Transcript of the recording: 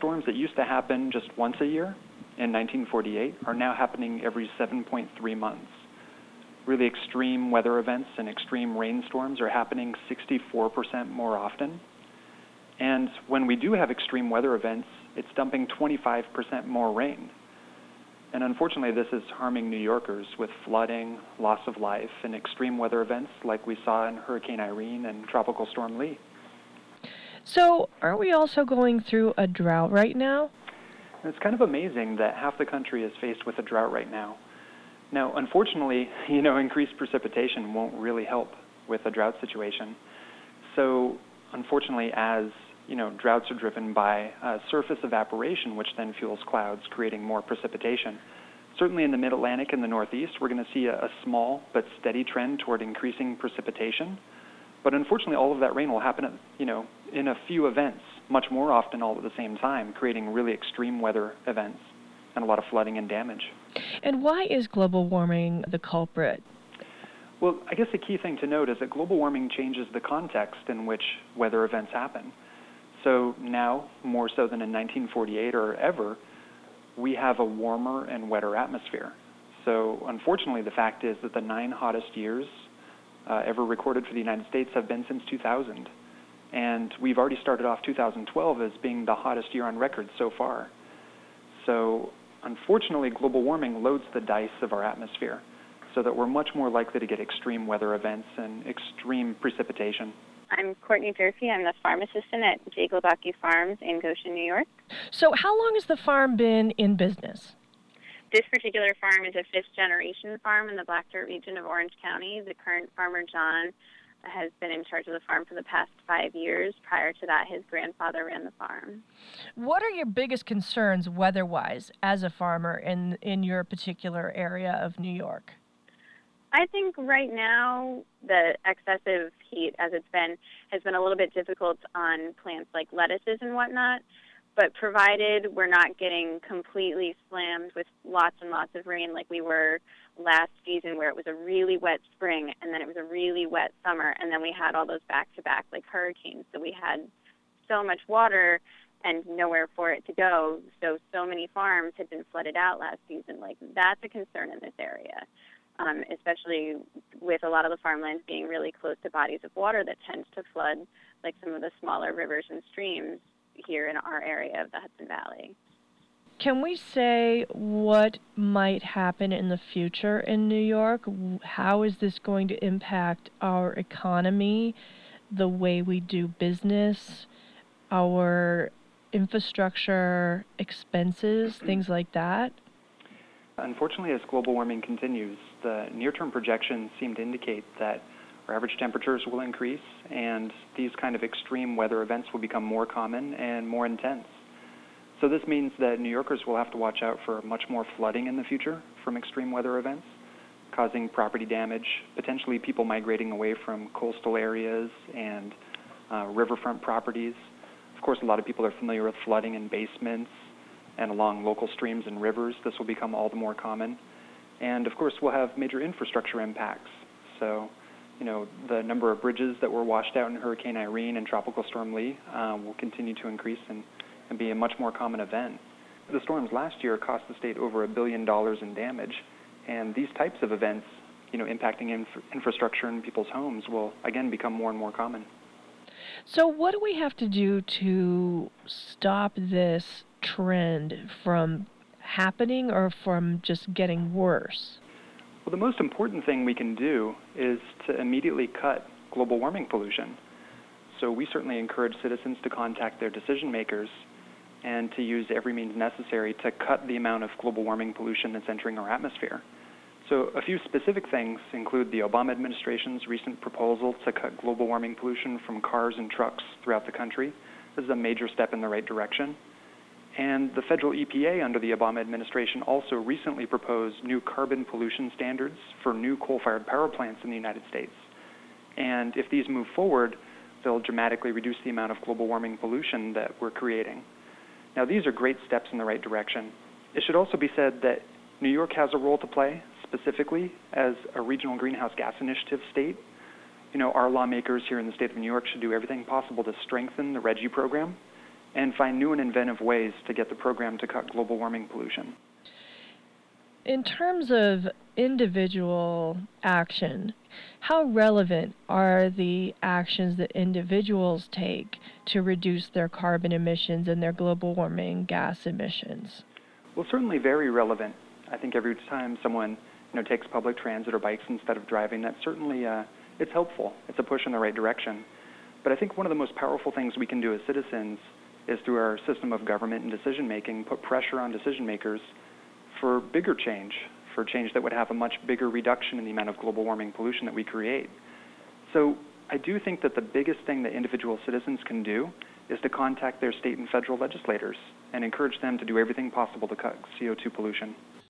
storms that used to happen just once a year in 1948 are now happening every 7.3 months. Really extreme weather events and extreme rainstorms are happening 64% more often. And when we do have extreme weather events, it's dumping 25% more rain. And unfortunately, this is harming New Yorkers with flooding, loss of life, and extreme weather events like we saw in Hurricane Irene and Tropical Storm Lee. So, aren't we also going through a drought right now? And it's kind of amazing that half the country is faced with a drought right now. Now, unfortunately, increased precipitation won't really help with a drought situation. So, unfortunately, as droughts are driven by surface evaporation, which then fuels clouds, creating more precipitation. Certainly in the Mid-Atlantic and the Northeast, we're going to see a small but steady trend toward increasing precipitation. But unfortunately, all of that rain will happen, in a few events, much more often all at the same time, creating really extreme weather events and a lot of flooding and damage. And why is global warming the culprit? Well, I guess the key thing to note is that global warming changes the context in which weather events happen. So now, more so than in 1948 or ever, we have a warmer and wetter atmosphere. So unfortunately, the fact is that the 9 hottest years ever recorded for the United States have been since 2000. And we've already started off 2012 as being the hottest year on record so far. So unfortunately, global warming loads the dice of our atmosphere so that we're much more likely to get extreme weather events and extreme precipitation. I'm Courtney Durfee. I'm the farm assistant at J. Globacki Farms in Goshen, New York. So how long has the farm been in business? This particular farm is a fifth-generation farm in the Black Dirt region of Orange County. The current farmer, John, has been in charge of the farm for the past 5 years. Prior to that, his grandfather ran the farm. What are your biggest concerns weather-wise as a farmer in your particular area of New York? I think right now the excessive heat, as it's been, has been a little bit difficult on plants like lettuces and whatnot. But provided we're not getting completely slammed with lots and lots of rain like we were last season, where it was a really wet spring and then it was a really wet summer, and then we had all those back-to-back like hurricanes. So we had so much water and nowhere for it to go. So many farms had been flooded out last season. Like, that's a concern in this area. Especially with a lot of the farmlands being really close to bodies of water that tends to flood, like some of the smaller rivers and streams here in our area of the Hudson Valley. Can we say what might happen in the future in New York? How is this going to impact our economy, the way we do business, our infrastructure, expenses, things like that? Unfortunately, as global warming continues, the near-term projections seem to indicate that our average temperatures will increase, and these kind of extreme weather events will become more common and more intense. So this means that New Yorkers will have to watch out for much more flooding in the future from extreme weather events, causing property damage, potentially people migrating away from coastal areas and riverfront properties. Of course, a lot of people are familiar with flooding in basements and along local streams and rivers. This will become all the more common. And of course, we'll have major infrastructure impacts. So, the number of bridges that were washed out in Hurricane Irene and Tropical Storm Lee will continue to increase and be a much more common event. The storms last year cost the state over $1 billion in damage. And these types of events, impacting infrastructure in people's homes will, again, become more and more common. So what do we have to do to stop this trend from happening or from just getting worse? Well, the most important thing we can do is to immediately cut global warming pollution. So we certainly encourage citizens to contact their decision makers and to use every means necessary to cut the amount of global warming pollution that's entering our atmosphere. So a few specific things include the Obama administration's recent proposal to cut global warming pollution from cars and trucks throughout the country. This is a major step in the right direction. And the federal EPA under the Obama administration also recently proposed new carbon pollution standards for new coal-fired power plants in the United States. And if these move forward, they'll dramatically reduce the amount of global warming pollution that we're creating. Now, these are great steps in the right direction. It should also be said that New York has a role to play, specifically as a regional greenhouse gas initiative state. Our lawmakers here in the state of New York should do everything possible to strengthen the RGGI program and find new and inventive ways to get the program to cut global warming pollution. In terms of individual action, how relevant are the actions that individuals take to reduce their carbon emissions and their global warming gas emissions? Well, certainly very relevant. I think every time someone takes public transit or bikes instead of driving, that's certainly it's helpful. It's a push in the right direction. But I think one of the most powerful things we can do as citizens is through our system of government and decision making, put pressure on decision makers for bigger change, for change that would have a much bigger reduction in the amount of global warming pollution that we create. So I do think that the biggest thing that individual citizens can do is to contact their state and federal legislators and encourage them to do everything possible to cut CO2 pollution.